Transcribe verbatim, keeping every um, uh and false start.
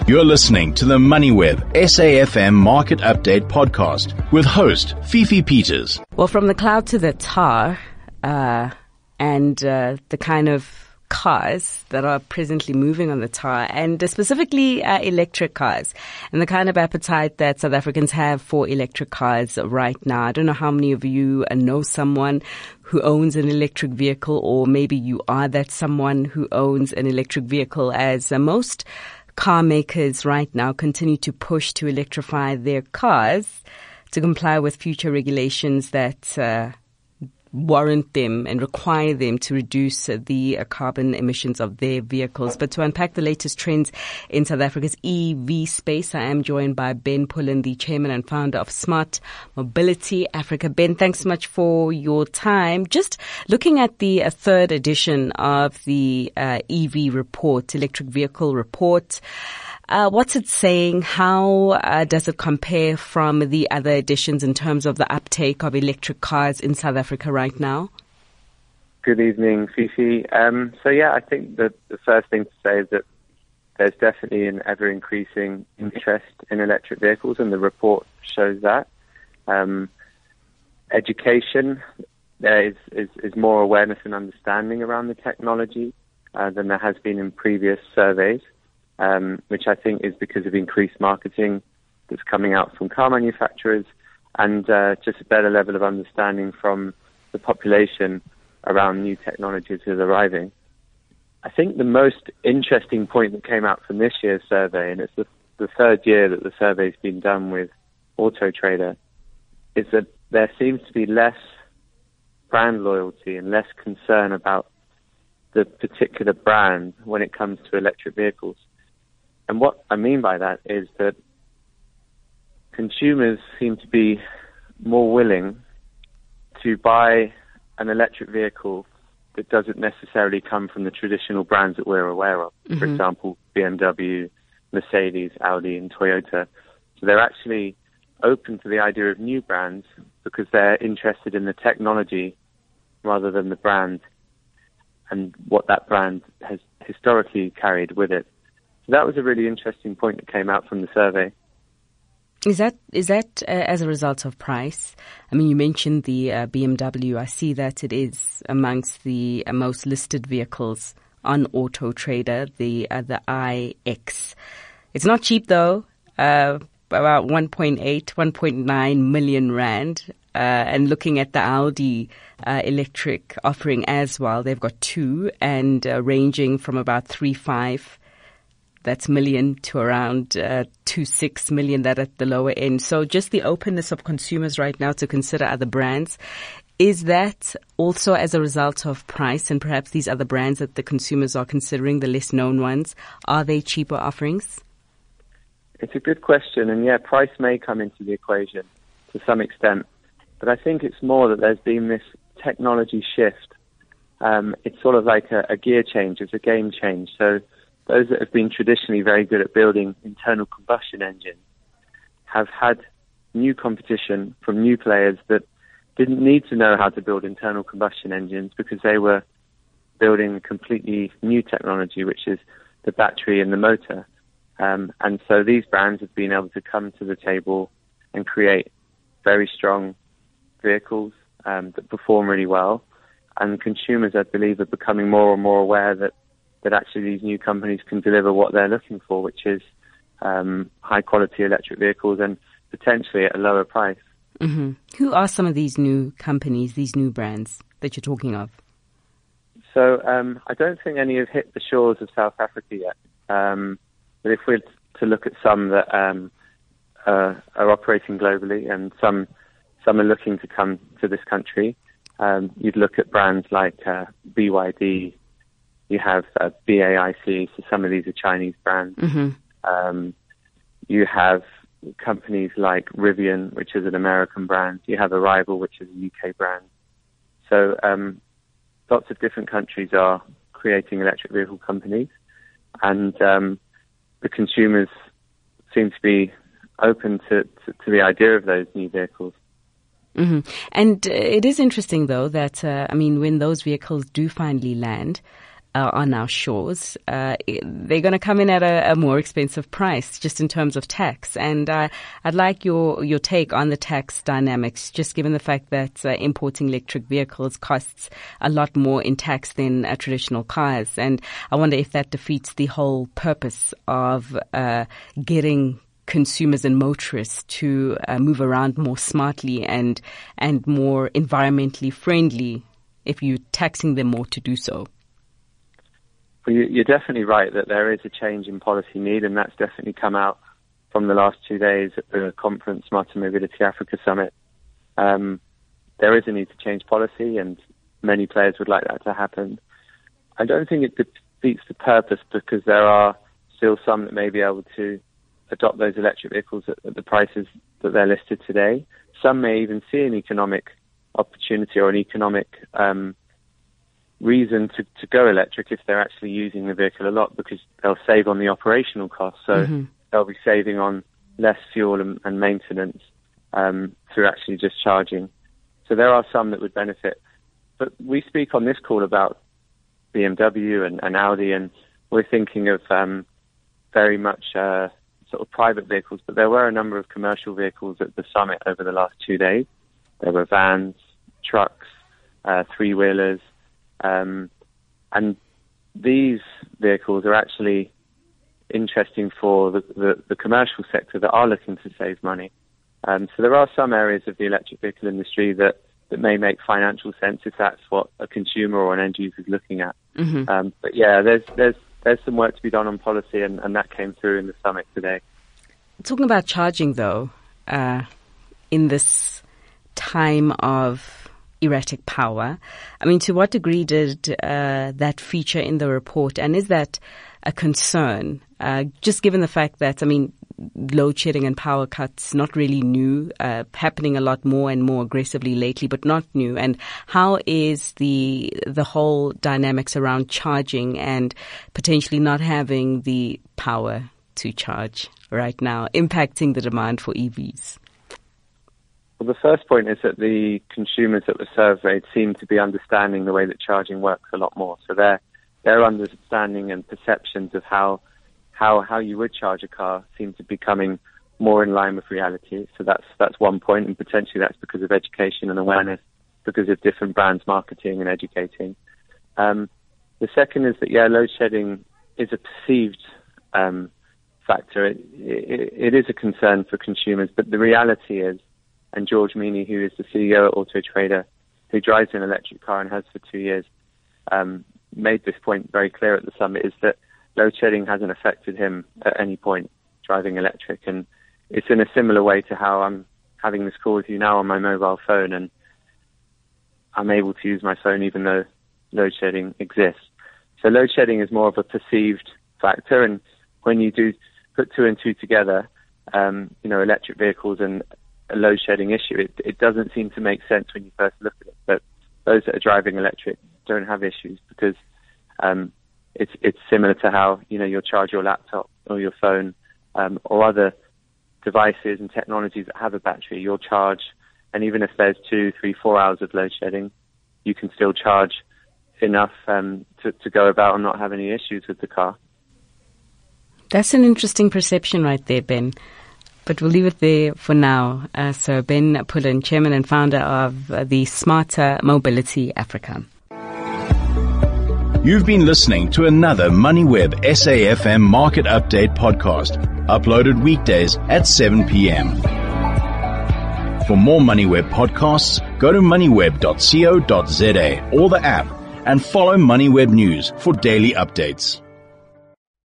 You're listening to the MoneyWeb S A F M Market Update podcast with host Fifi Peters. Well, from the cloud to the tar, uh, and uh, the kind of cars that are presently moving on the tar, and uh, specifically uh, electric cars, and the kind of appetite that South Africans have for electric cars right now. I don't know how many of you uh, know someone who owns an electric vehicle, or maybe you are that someone who owns an electric vehicle, as uh, most car makers right now continue to push to electrify their cars to comply with future regulations that uh, warrant them and require them to reduce uh, the uh, carbon emissions of their vehicles. But to unpack the latest trends in South Africa's E V space, I am joined by Ben Pullen, the chairman and founder of Smart Mobility Africa. Ben, thanks so much for your time. Just looking at the uh, third edition of the uh, E V report, electric vehicle report, Uh, what's it saying? How uh, does it compare from the other editions in terms of the uptake of electric cars in South Africa right now? Good evening, Fifi. Um, so yeah, I think that the first thing to say is that there's definitely an ever-increasing interest in electric vehicles, and the report shows that. Um, education, there is, is, is more awareness and understanding around the technology uh, than there has been in previous surveys. Um, which I think is because of increased marketing that's coming out from car manufacturers, and uh, just a better level of understanding from the population around new technologies that are arriving. I think the most interesting point that came out from this year's survey, and it's the, the third year that the survey's been done with Auto Trader, is that there seems to be less brand loyalty and less concern about the particular brand when it comes to electric vehicles. And what I mean by that is that consumers seem to be more willing to buy an electric vehicle that doesn't necessarily come from the traditional brands that we're aware of. Mm-hmm. For example, B M W, Mercedes, Audi, and Toyota. So they're actually open to the idea of new brands because they're interested in the technology rather than the brand and what that brand has historically carried with it. That was a really interesting point that came out from the survey. Is that is that uh, as a result of price? I mean, you mentioned the uh, B M W. I see that it is amongst the uh, most listed vehicles on Auto Trader, the uh, the I X. It's not cheap though, uh, about one point eight, one point nine million rand. Uh, and looking at the Audi uh, electric offering as well, they've got two, and uh, ranging from about three five. That's million to around uh, two six million, that at the lower end. So just the openness of consumers right now to consider other brands, is that also as a result of price, and perhaps these other brands that the consumers are considering, the less known ones, are they cheaper offerings? It's a good question, and yeah, price may come into the equation to some extent, but I think it's more that there's been this technology shift. Um, it's sort of like a, a gear change, it's a game change. So those that have been traditionally very good at building internal combustion engines have had new competition from new players that didn't need to know how to build internal combustion engines because they were building completely new technology, which is the battery and the motor. Um, and so these brands have been able to come to the table and create very strong vehicles um, that perform really well. And consumers, I believe, are becoming more and more aware that that actually these new companies can deliver what they're looking for, which is um, high-quality electric vehicles and potentially at a lower price. Mm-hmm. Who are some of these new companies, these new brands that you're talking of? So um, I don't think any have hit the shores of South Africa yet. Um, but if we're to look at some that um, uh, are operating globally and some some are looking to come to this country, um, you'd look at brands like uh, B Y D. You have uh, B A I C, so some of these are Chinese brands. Mm-hmm. Um, you have companies like Rivian, which is an American brand. You have Arrival, which is a U K brand. So um, lots of different countries are creating electric vehicle companies, and um, the consumers seem to be open to, to, to the idea of those new vehicles. Mm-hmm. And uh, it is interesting, though, that, uh, I mean, when those vehicles do finally land, uh, on our shores, uh, they're going to come in at a, a more expensive price just in terms of tax. And uh, I'd like your, your take on the tax dynamics, just given the fact that uh, importing electric vehicles costs a lot more in tax than uh, traditional cars. And I wonder if that defeats the whole purpose of uh, getting consumers and motorists to uh, move around more smartly and and more environmentally friendly if you're taxing them more to do so. Well, you're definitely right that there is a change in policy need, and that's definitely come out from the last two days at the conference, Smarter Mobility Africa Summit. Um, there is a need to change policy, and many players would like that to happen. I don't think it defeats the purpose, because there are still some that may be able to adopt those electric vehicles at, at the prices that they're listed today. Some may even see an economic opportunity or an economic um, reason to, to go electric if they're actually using the vehicle a lot, because they'll save on the operational costs. So mm-hmm. they'll be saving on less fuel and, and maintenance um, through actually just charging. So there are some that would benefit. But we speak on this call about B M W and, and Audi, and we're thinking of um, very much uh, sort of private vehicles, but there were a number of commercial vehicles at the summit over the last two days. There were vans, trucks, uh, three-wheelers, um, and these vehicles are actually interesting for the, the, the commercial sector that are looking to save money. Um, so there are some areas of the electric vehicle industry that, that may make financial sense if that's what a consumer or an end user is looking at. Mm-hmm. Um, but yeah, there's there's There's some work to be done on policy, and, and that came through in the summit today. Talking about charging, though, uh, in this time of erratic power, I mean, to what degree did uh, that feature in the report, and is that a concern, uh, just given the fact that, I mean, load shedding and power cuts, not really new, uh, happening a lot more and more aggressively lately, but not new. And how is the the whole dynamics around charging and potentially not having the power to charge right now impacting the demand for E Vs? Well, the first point is that the consumers that were surveyed seem to be understanding the way that charging works a lot more. So their their understanding and perceptions of how how how you would charge a car seem to be becoming more in line with reality. So that's that's one point, and potentially that's because of education and awareness, because of different brands marketing and educating. Um, the second is that, yeah, load shedding is a perceived um, factor. It, it, it is a concern for consumers, but the reality is, and George Meany, who is the C E O at Auto Trader, who drives an electric car and has for two years, um, made this point very clear at the summit, is that load shedding hasn't affected him at any point driving electric. And it's in a similar way to how I'm having this call with you now on my mobile phone, and I'm able to use my phone even though load shedding exists. So load shedding is more of a perceived factor, and when you do put two and two together, um, you know, electric vehicles and a load shedding issue, it, it doesn't seem to make sense when you first look at it. But those that are driving electric don't have issues, because um, it's it's similar to how, you know, you'll charge your laptop or your phone um, or other devices and technologies that have a battery. You'll charge, and even if there's two, three, four hours of load shedding, you can still charge enough um, to, to go about and not have any issues with the car. That's an interesting perception right there, Ben. But we'll leave it there for now. Uh, so Ben Pullen, Chairman and Founder of uh, the Smarter Mobility Africa. You've been listening to another MoneyWeb S A F M Market Update podcast, uploaded weekdays at seven p.m. For more MoneyWeb podcasts, go to moneyweb dot co dot za or the app, and follow MoneyWeb News for daily updates.